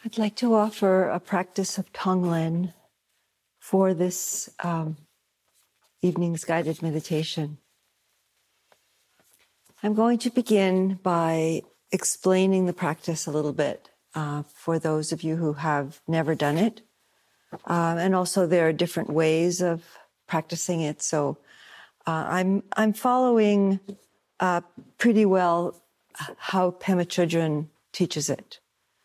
I'd like to offer a practice of Tonglen for this evening's guided meditation. I'm going to begin by explaining the practice a little bit for those of you who have never done it. And also there are different ways of practicing it. So I'm following pretty well how Pema Chodron teaches it.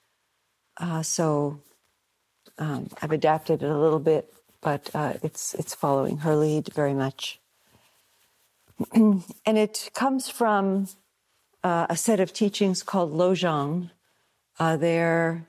So I've adapted it a little bit, but it's following her lead very much. And it comes from a set of teachings called Lojong. They're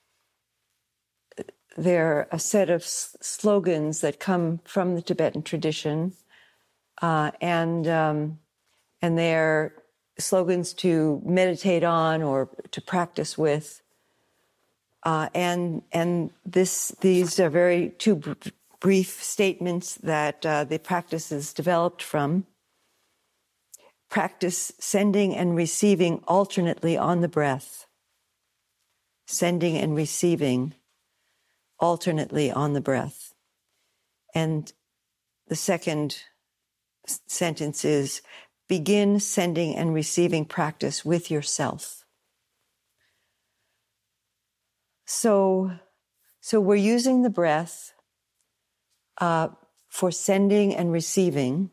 a set of slogans that come from the Tibetan tradition, and they're slogans to meditate on or to practice with. And these are very two brief statements that the practice is developed from. Practice sending and receiving alternately on the breath. Sending and receiving alternately on the breath. And the second sentence is, begin sending and receiving practice with yourself. So we're using the breath for sending and receiving.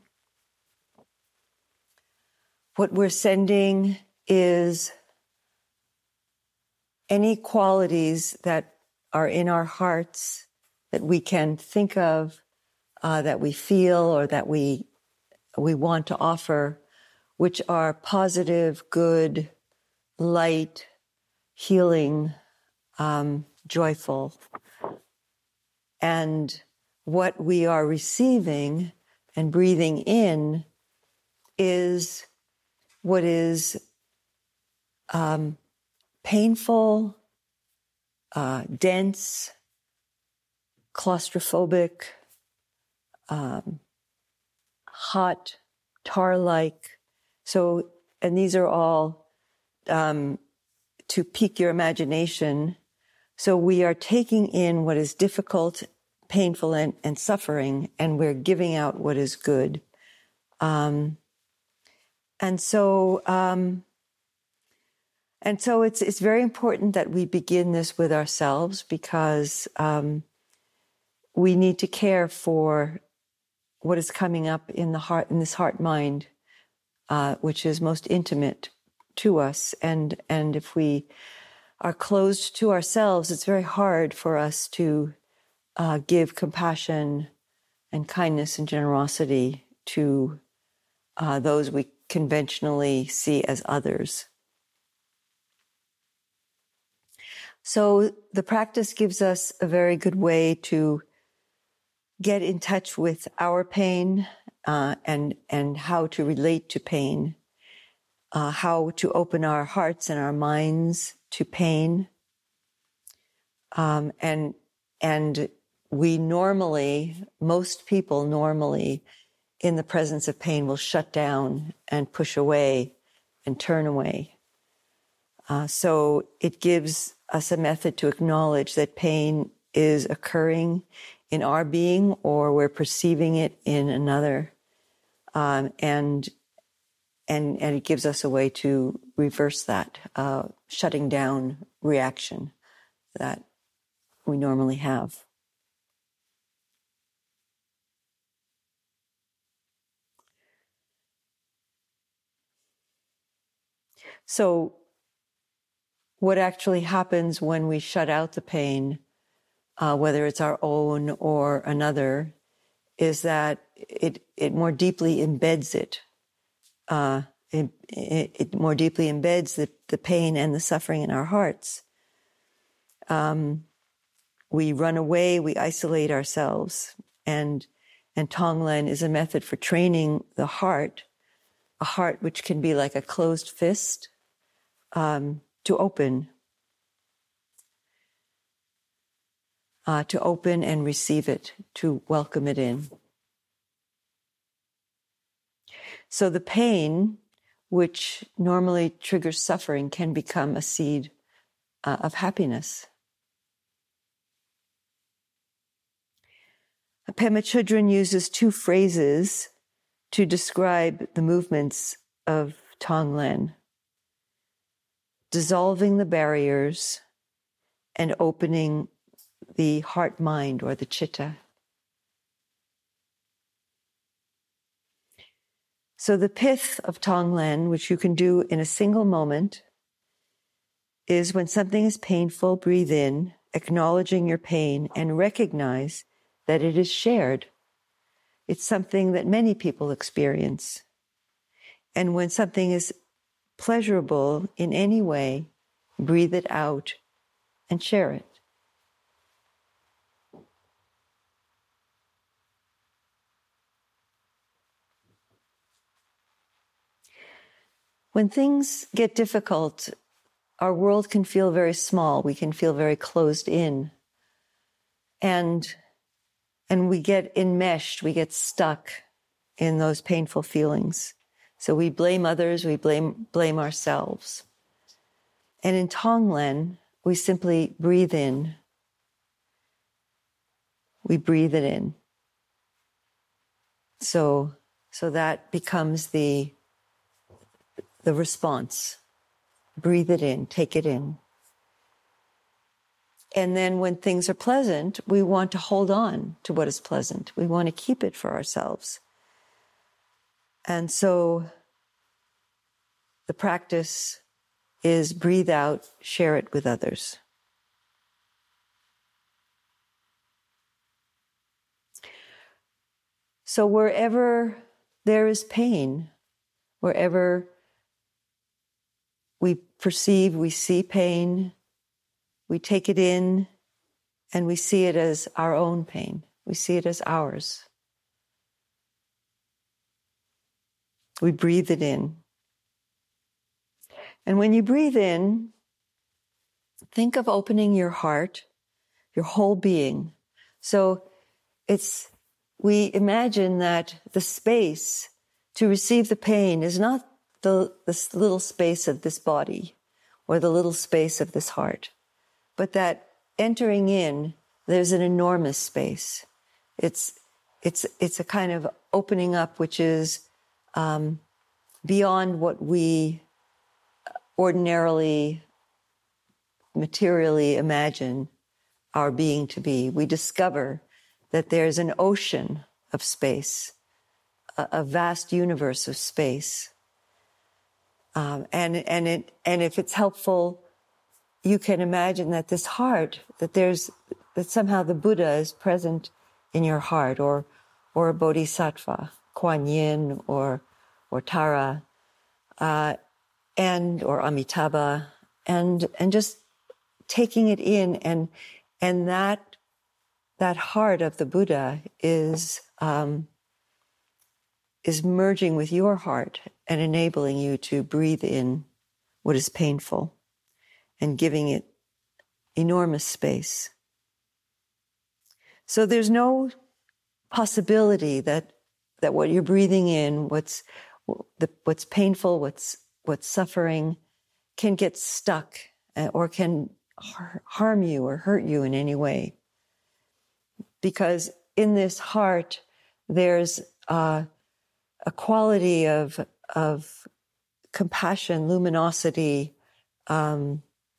What we're sending is any qualities that are in our hearts that we can think of, that we feel, or that we want to offer, which are positive, good, light, healing, joyful. And what we are receiving and breathing in is what is painful, dense, claustrophobic, hot, tar-like. So, and these are all to pique your imagination. So we are taking in what is difficult, painful, and suffering, and we're giving out what is good. And so it's very important that we begin this with ourselves, because we need to care for what is coming up in the heart, in this heart mind, which is most intimate to us. And if we are closed to ourselves, it's very hard for us to give compassion and kindness and generosity to those we conventionally see as others. So the practice gives us a very good way to get in touch with our pain and how to relate to pain, how to open our hearts and our minds to pain. And we normally, most people normally, in the presence of pain, will shut down and push away and turn away. So it gives us a method to acknowledge that pain is occurring in our being, or we're perceiving it in another, and it gives us a way to reverse that shutting down reaction that we normally have. So what actually happens when we shut out the pain, whether it's our own or another, is that it more deeply embeds it. It more deeply embeds the pain and the suffering in our hearts. We run away, we isolate ourselves, and Tonglen is a method for training the heart, a heart which can be like a closed fist, to open and receive it, to welcome it in. So the pain, which normally triggers suffering, can become a seed of happiness. Pema Chodron uses two phrases to describe the movements of Tonglen: dissolving the barriers and opening the heart-mind, or the chitta. So the pith of Tonglen, which you can do in a single moment, is when something is painful, breathe in, acknowledging your pain, and recognize that it is shared. It's something that many people experience. And when something is pleasurable in any way, breathe it out and share it. When things get difficult, our world can feel very small. We can feel very closed in. And we get enmeshed, we get stuck in those painful feelings. So we blame others, we blame ourselves. And in Tonglen, we simply breathe in. We breathe it in. So that becomes the response. Breathe it in, take it in. And then when things are pleasant, we want to hold on to what is pleasant. We want to keep it for ourselves. And so the practice is breathe out, share it with others. So wherever there is pain, wherever we perceive, we see pain, we take it in and we see it as our own pain. We see it as ours. We breathe it in. And when you breathe in, think of opening your heart, your whole being. So we imagine that the space to receive the pain is not this little space of this body or the little space of this heart, but that entering in, there's an enormous space. It's a kind of opening up which is beyond what we ordinarily, materially imagine our being to be. We discover that there's an ocean of space, a vast universe of space. And if it's helpful, you can imagine that this heart, that somehow the Buddha is present in your heart, or a bodhisattva, Kuan Yin, or Tara, or Amitabha, and just taking it in, and that heart of the Buddha is merging with your heart and enabling you to breathe in what is painful and giving it enormous space. So there's no possibility that what you're breathing in, what's painful, what's suffering, can get stuck or can harm you or hurt you in any way. Because in this heart, there's a quality of compassion, luminosity, a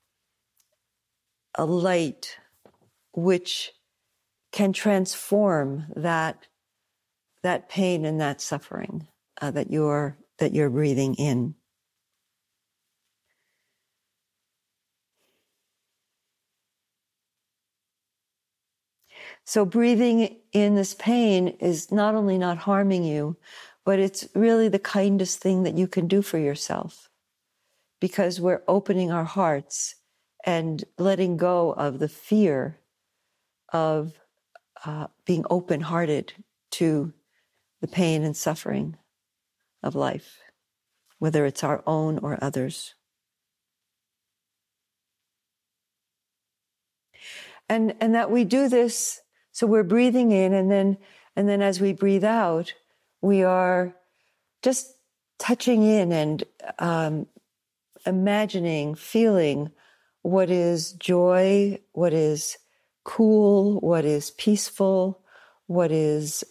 light which can transform that pain and that suffering that you're breathing in. So breathing in this pain is not only not harming you, but it's really the kindest thing that you can do for yourself, because we're opening our hearts and letting go of the fear of being open-hearted to the pain and suffering of life, whether it's our own or others. And that we do this, so we're breathing in, and then as we breathe out, we are just touching in and imagining, feeling what is joy, what is cool, what is peaceful, what is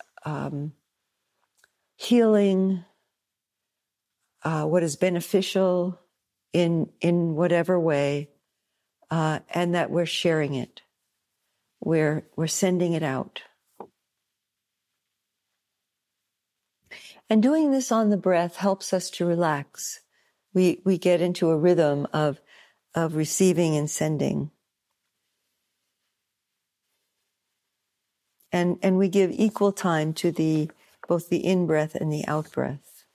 healing, what is beneficial in whatever way, and that we're sharing it. We're sending it out. And doing this on the breath helps us to relax. We get into a rhythm of receiving and sending. And we give equal time to both the in-breath and the out-breath.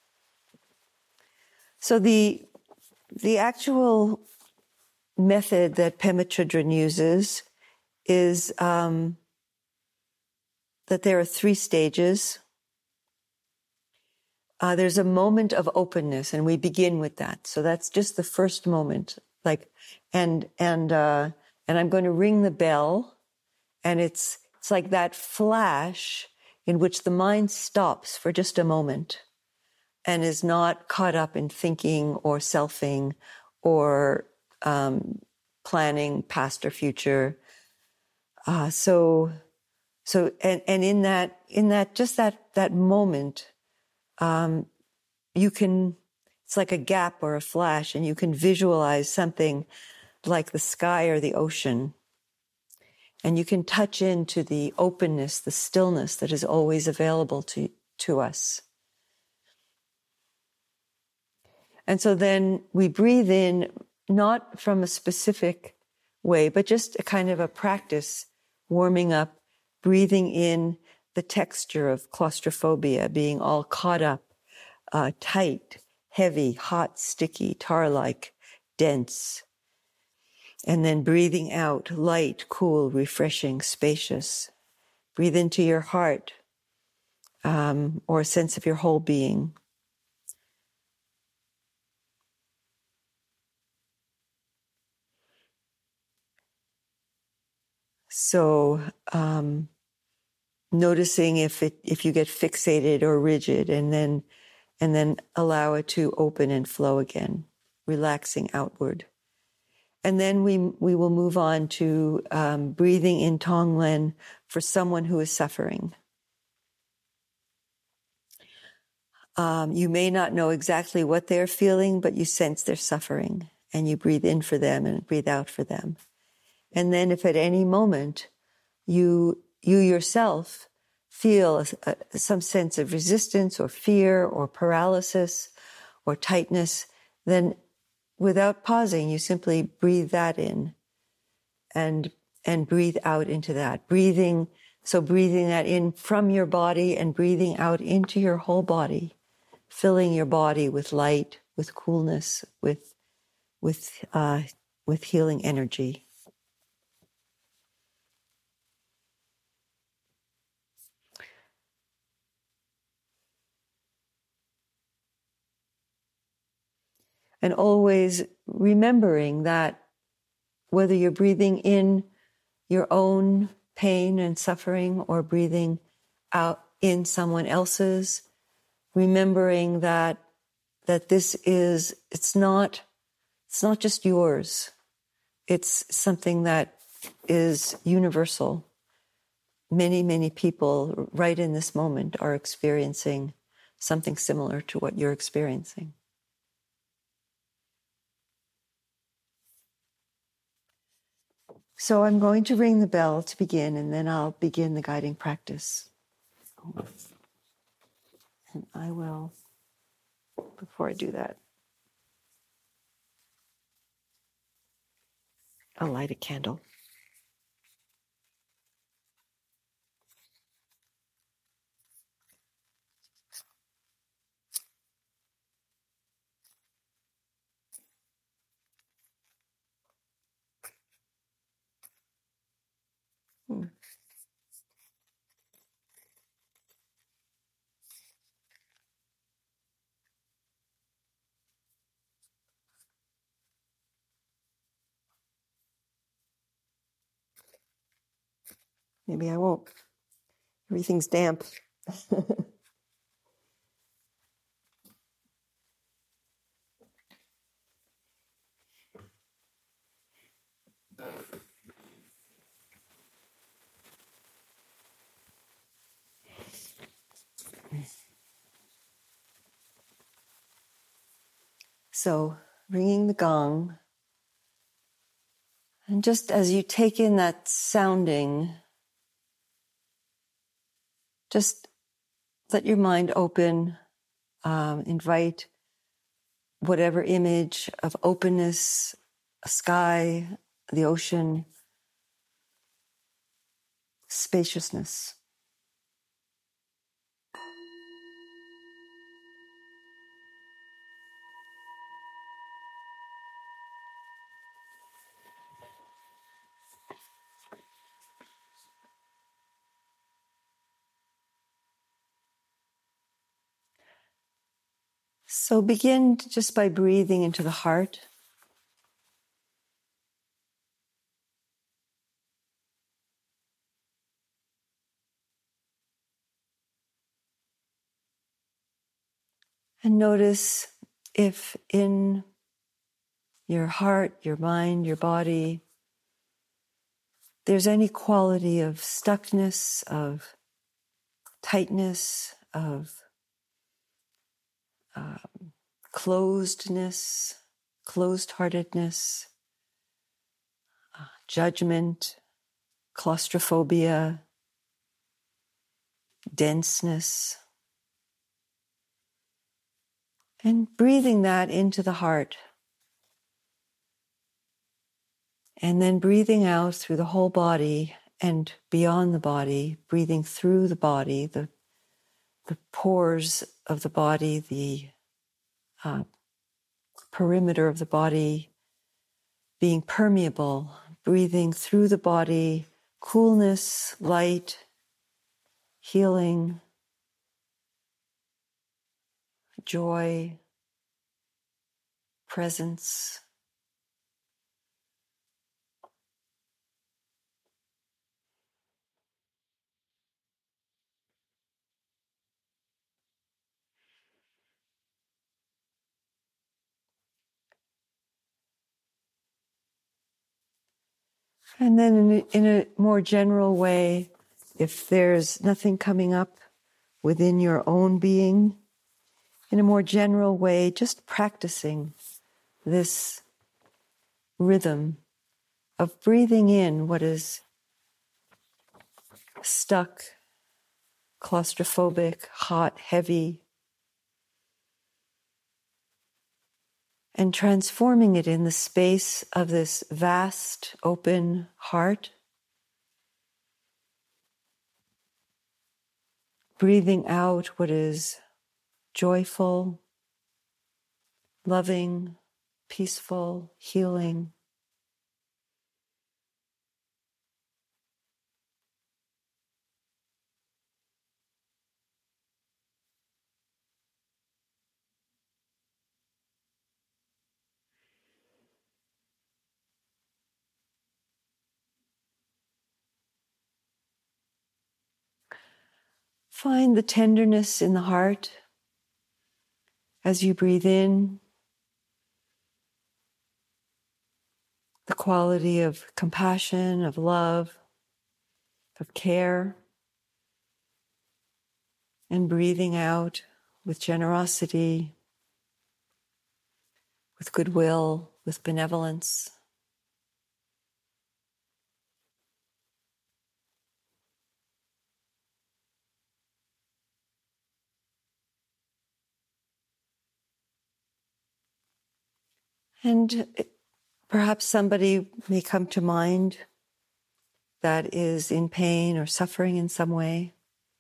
So the actual method that Pema Chodron uses is that there are 3 stages. There's a moment of openness, and we begin with that. So that's just the first moment. And I'm going to ring the bell, and it's like that flash in which the mind stops for just a moment and is not caught up in thinking or selfing or planning past or future. So in that just that moment, you can, it's like a gap or a flash, and you can visualize something like the sky or the ocean. And you can touch into the openness, the stillness that is always available to us. And so then we breathe in, not from a specific way, but just a kind of a practice, warming up, breathing in the texture of claustrophobia, being all caught up, tight, heavy, hot, sticky, tar-like, dense. And then breathing out, light, cool, refreshing, spacious. Breathe into your heart, or a sense of your whole being. So, noticing if you get fixated or rigid, and then allow it to open and flow again, relaxing outward. And then we will move on to breathing in Tonglen for someone who is suffering. You may not know exactly what they're feeling, but you sense their suffering, and you breathe in for them and breathe out for them. And then if at any moment you yourself feel some sense of resistance or fear or paralysis or tightness, then without pausing, you simply breathe that in and breathe out into that. Breathing that in from your body and breathing out into your whole body, filling your body with light, with coolness, with healing energy. And always remembering that whether you're breathing in your own pain and suffering or breathing out in someone else's, remembering that it's not just yours. It's something that is universal. Many, many people right in this moment are experiencing something similar to what you're experiencing. So I'm going to ring the bell to begin, and then I'll begin the guiding practice. And I will, before I do that, I'll light a candle. Maybe I won't. Everything's damp. So, ringing the gong, and just as you take in that sounding, just let your mind open, invite whatever image of openness, a sky, the ocean, spaciousness. So begin just by breathing into the heart. And notice if in your heart, your mind, your body, there's any quality of stuckness, of tightness, of closedness, closed-heartedness, judgment, claustrophobia, denseness, and breathing that into the heart. And then breathing out through the whole body and beyond the body, breathing through the body, the pores of the body, the perimeter of the body being permeable, breathing through the body, coolness, light, healing, joy, presence. And then in a more general way, if there's nothing coming up within your own being, in a more general way, just practicing this rhythm of breathing in what is stuck, claustrophobic, hot, heavy, and transforming it in the space of this vast, open heart. Breathing out what is joyful, loving, peaceful, healing. Find the tenderness in the heart as you breathe in, the quality of compassion, of love, of care, and breathing out with generosity, with goodwill, with benevolence. And perhaps somebody may come to mind that is in pain or suffering in some way.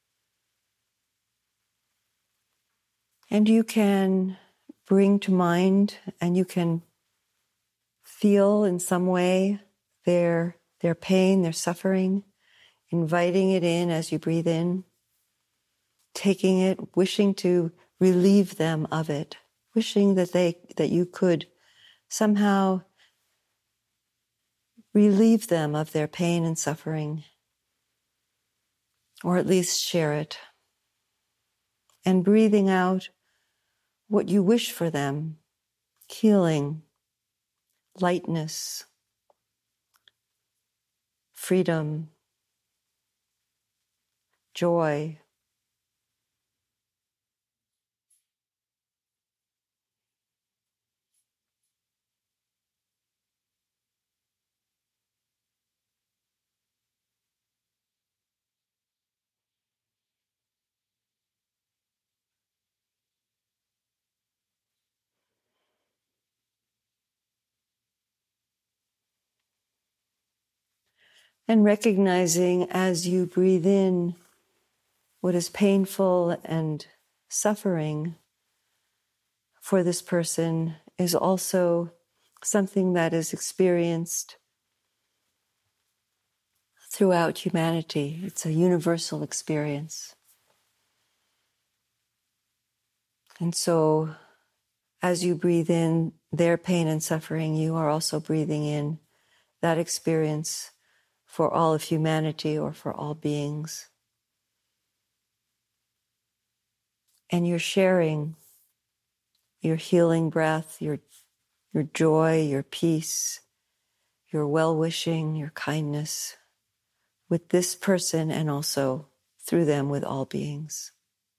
And you can bring to mind and you can feel in some way their pain, their suffering, inviting it in as you breathe in, taking it, wishing to relieve them of it, wishing that you could somehow relieve them of their pain and suffering, or at least share it. And breathing out what you wish for them: healing, lightness, freedom, joy. And recognizing as you breathe in what is painful and suffering for this person is also something that is experienced throughout humanity. It's a universal experience. And so as you breathe in their pain and suffering, you are also breathing in that experience for all of humanity or for all beings. And you're sharing your healing breath, your joy, your peace, your well-wishing, your kindness with this person and also through them with all beings.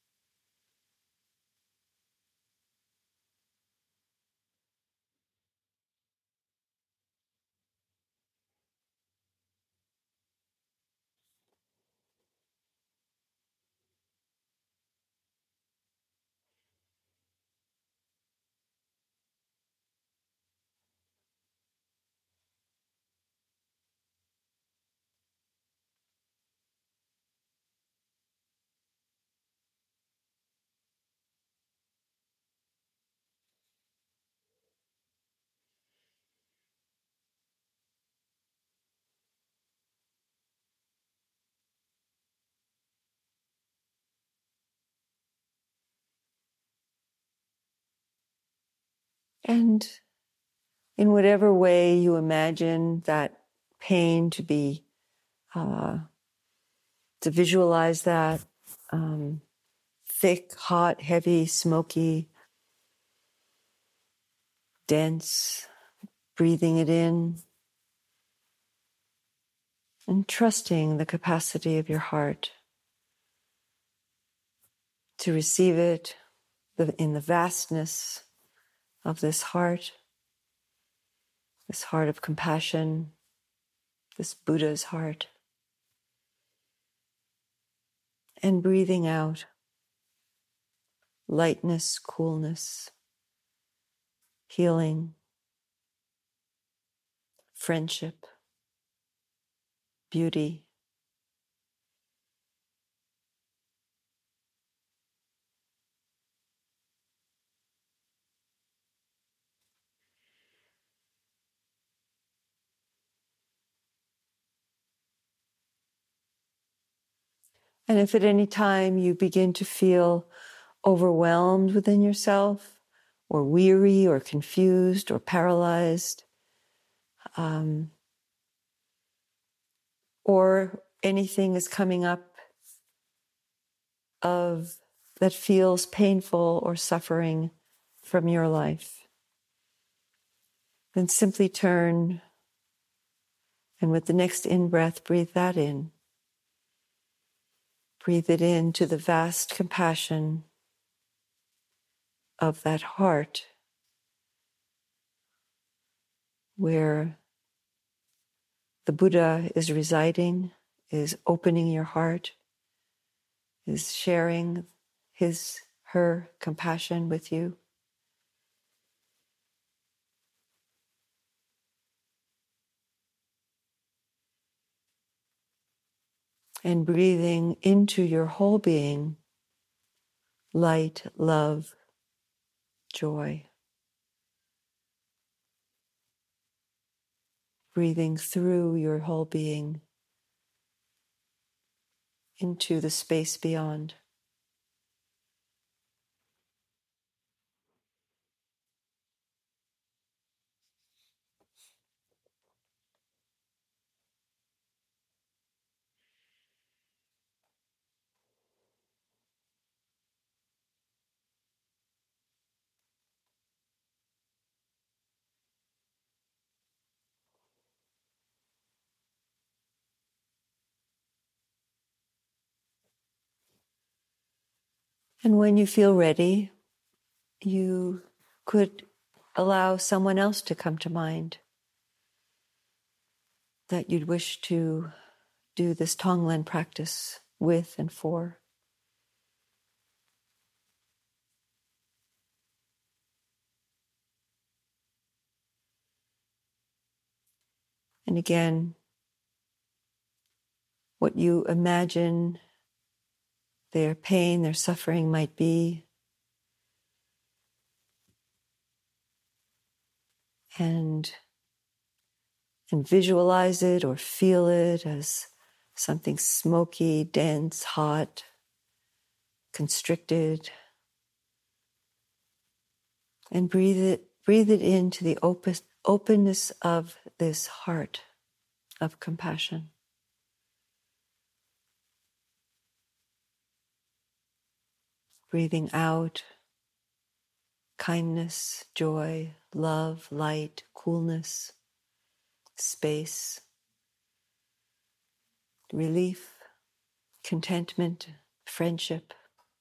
And in whatever way you imagine that pain to be, to visualize that thick, hot, heavy, smoky, dense, breathing it in and trusting the capacity of your heart to receive it in the vastness of this heart of compassion, this Buddha's heart, and breathing out lightness, coolness, healing, friendship, beauty. And if at any time you begin to feel overwhelmed within yourself, or weary, or confused, or paralyzed, or anything is coming up of that feels painful or suffering from your life, then simply turn and with the next in-breath, breathe that in. Breathe it in to the vast compassion of that heart where the Buddha is residing, is opening your heart, is sharing her compassion with you. And breathing into your whole being, light, love, joy. Breathing through your whole being into the space beyond. And when you feel ready, you could allow someone else to come to mind that you'd wish to do this Tonglen practice with and for. And again, what you imagine their pain, their suffering might be. And visualize it or feel it as something smoky, dense, hot, constricted. And breathe it into the openness of this heart of compassion. Breathing out kindness, joy, love, light, coolness, space, relief, contentment, friendship.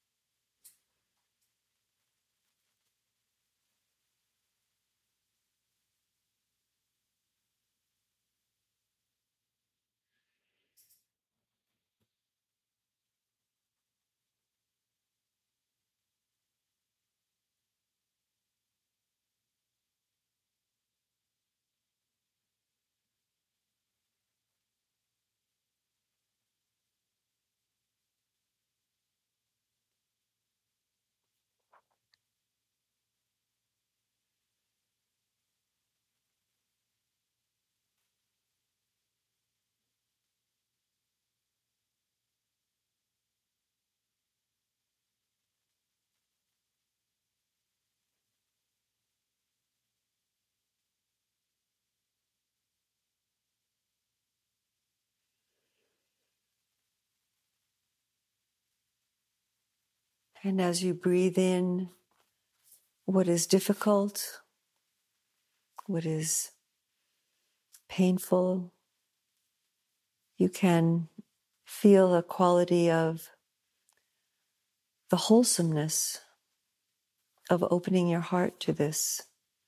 And as you breathe in what is difficult, what is painful, you can feel a quality of the wholesomeness of opening your heart to this,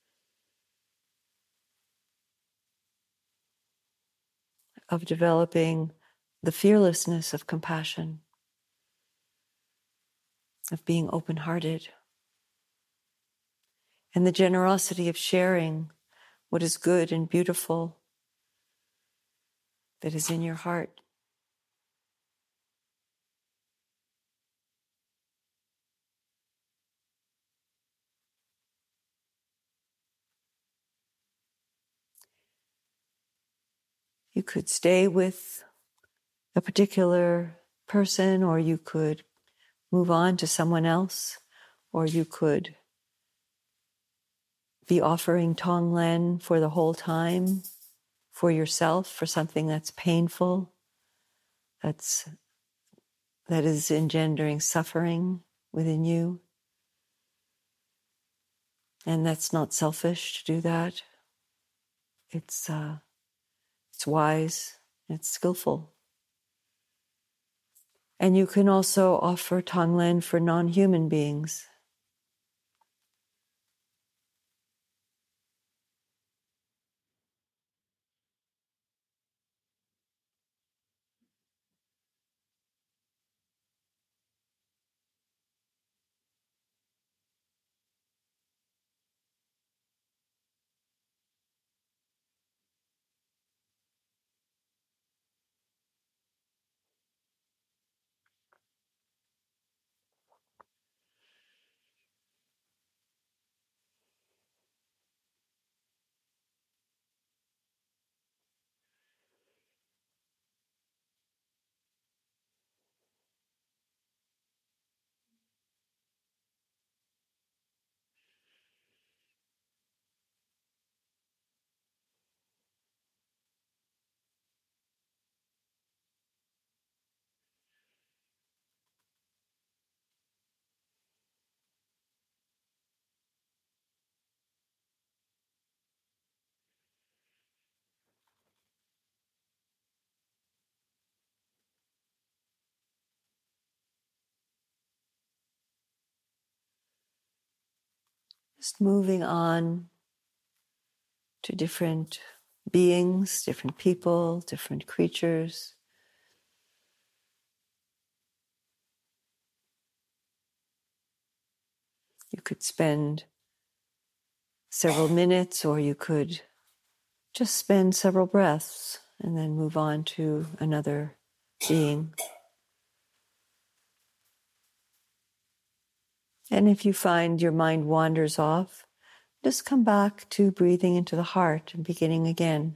of developing the fearlessness of compassion, of being open-hearted, and the generosity of sharing what is good and beautiful that is in your heart. You could stay with a particular person, or you could move on to someone else, or you could be offering Tonglen for the whole time, for yourself, for something that's painful, that is engendering suffering within you. And that's not selfish to do that. It's wise, it's skillful. And you can also offer Tonglen for non-human beings. Just moving on to different beings, different people, different creatures. You could spend several minutes, or you could just spend several breaths and then move on to another being. And if you find your mind wanders off, just come back to breathing into the heart and beginning again.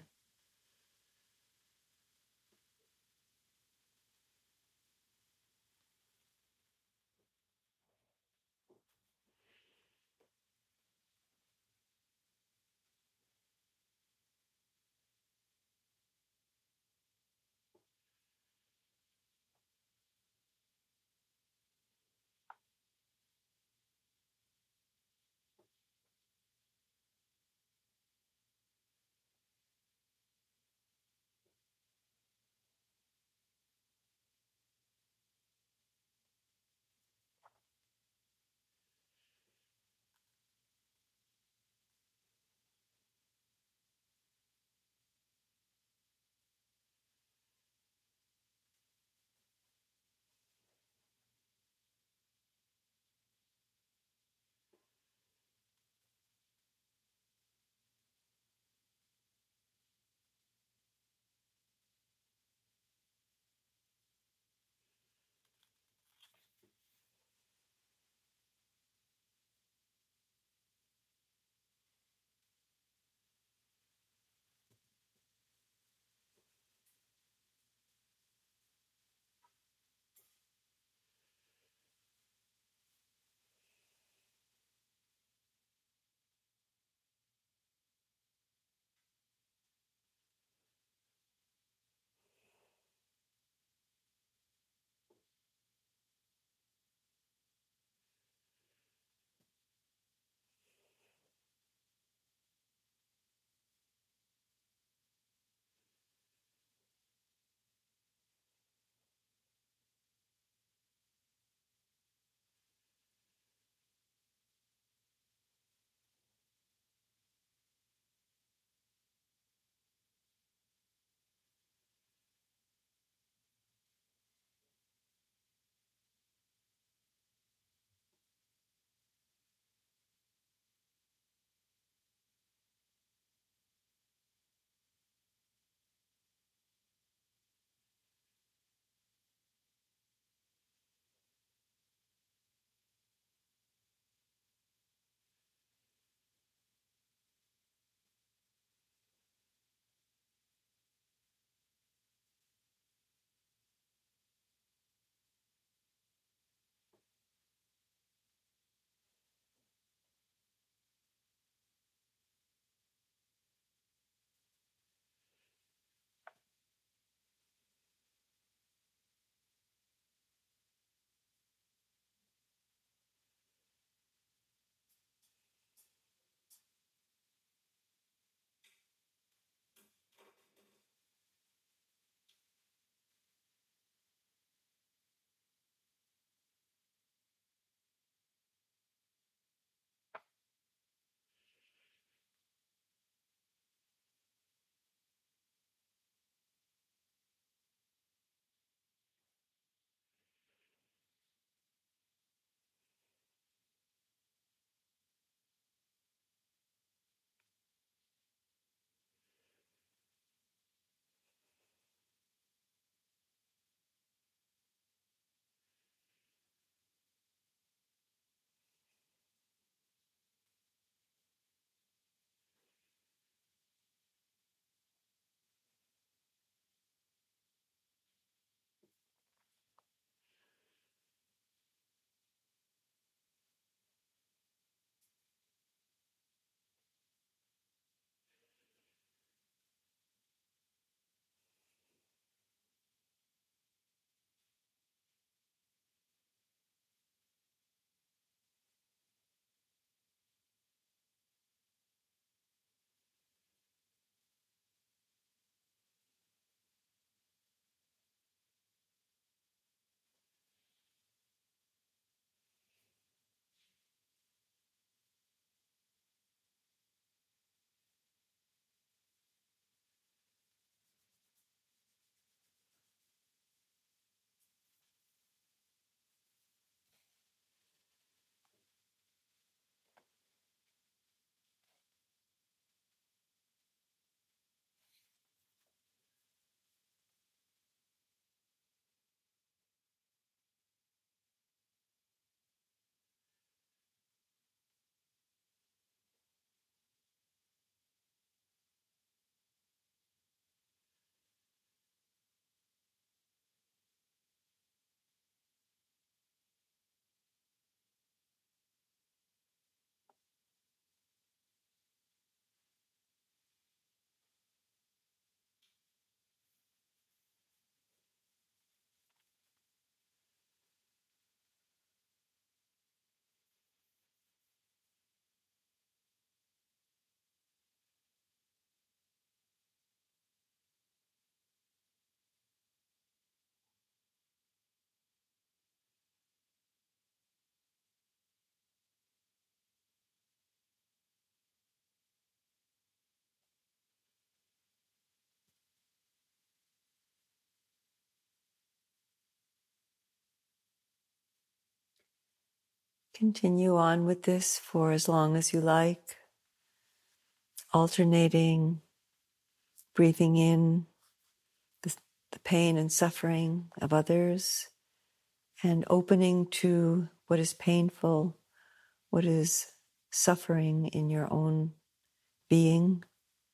Continue on with this for as long as you like, alternating, breathing in the pain and suffering of others, and opening to what is painful, what is suffering in your own being.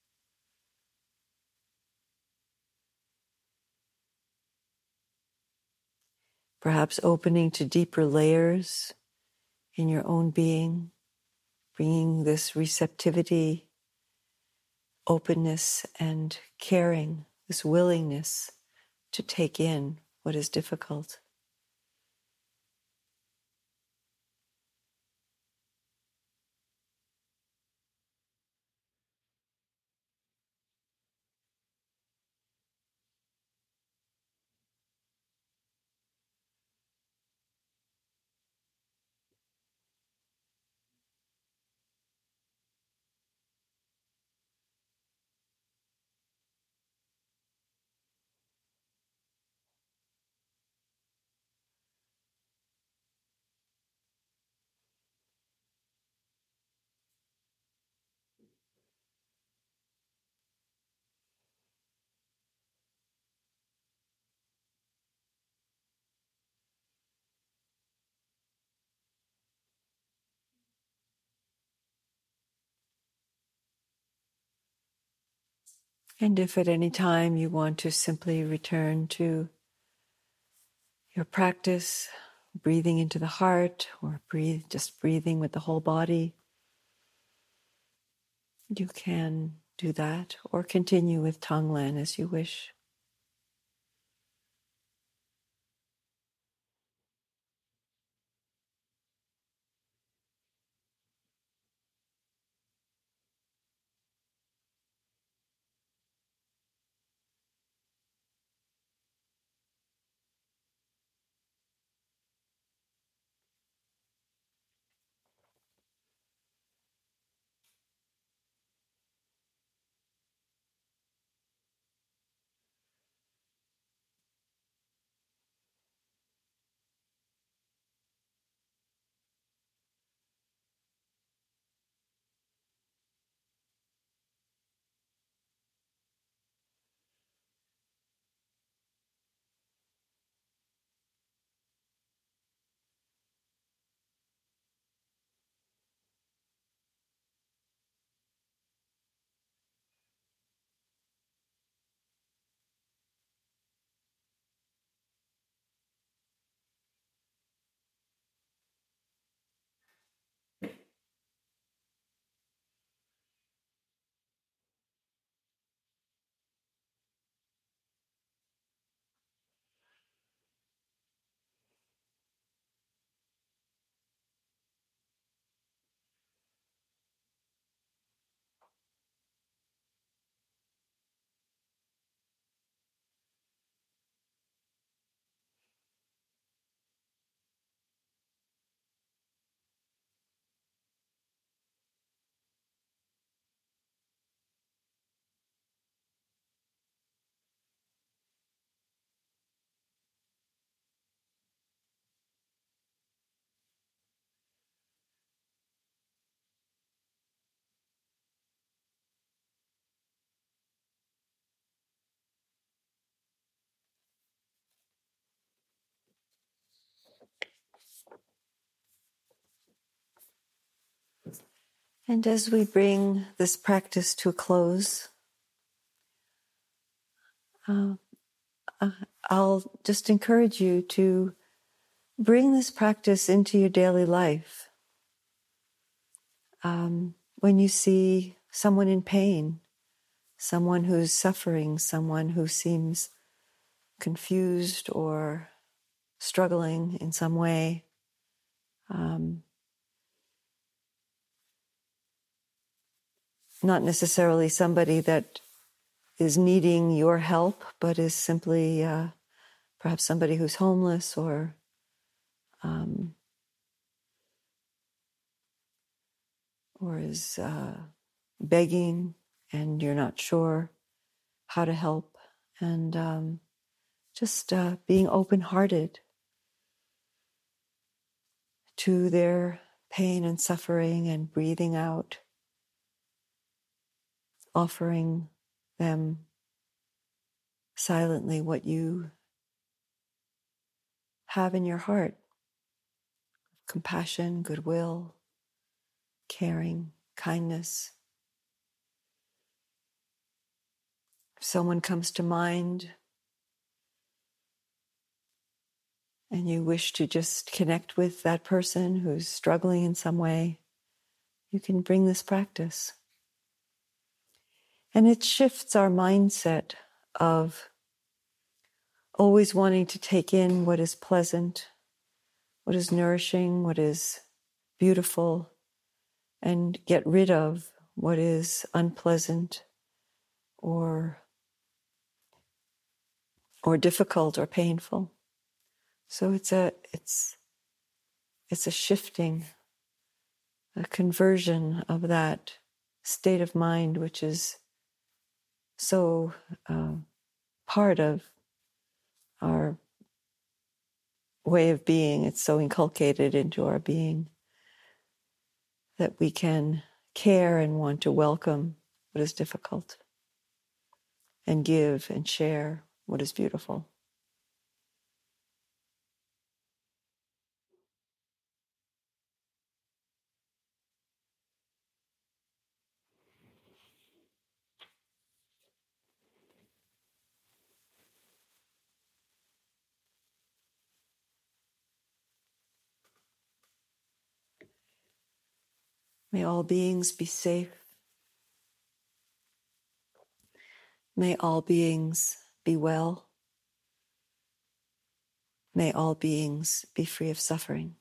Perhaps opening to deeper layers in your own being, bringing this receptivity, openness, and caring, this willingness to take in what is difficult. And if at any time you want to simply return to your practice, breathing into the heart or just breathing with the whole body, you can do that or continue with Tonglen as you wish. And as we bring this practice to a close, uh, I'll just encourage you to bring this practice into your daily life. When you see someone in pain, someone who's suffering, someone who seems confused or struggling in some way, not necessarily somebody that is needing your help, but is simply perhaps somebody who's homeless or is begging, and you're not sure how to help, and just being open-hearted to their pain and suffering and breathing out, offering them silently what you have in your heart: compassion, goodwill, caring, kindness. If someone comes to mind and you wish to just connect with that person who's struggling in some way, you can bring this practice. And it shifts our mindset of always wanting to take in what is pleasant, what is nourishing, what is beautiful, and get rid of what is unpleasant or difficult or painful. So it's a shifting, a conversion of that state of mind, which is so part of our way of being. It's so inculcated into our being that we can care and want to welcome what is difficult and give and share what is beautiful. May all beings be safe. May all beings be well. May all beings be free of suffering.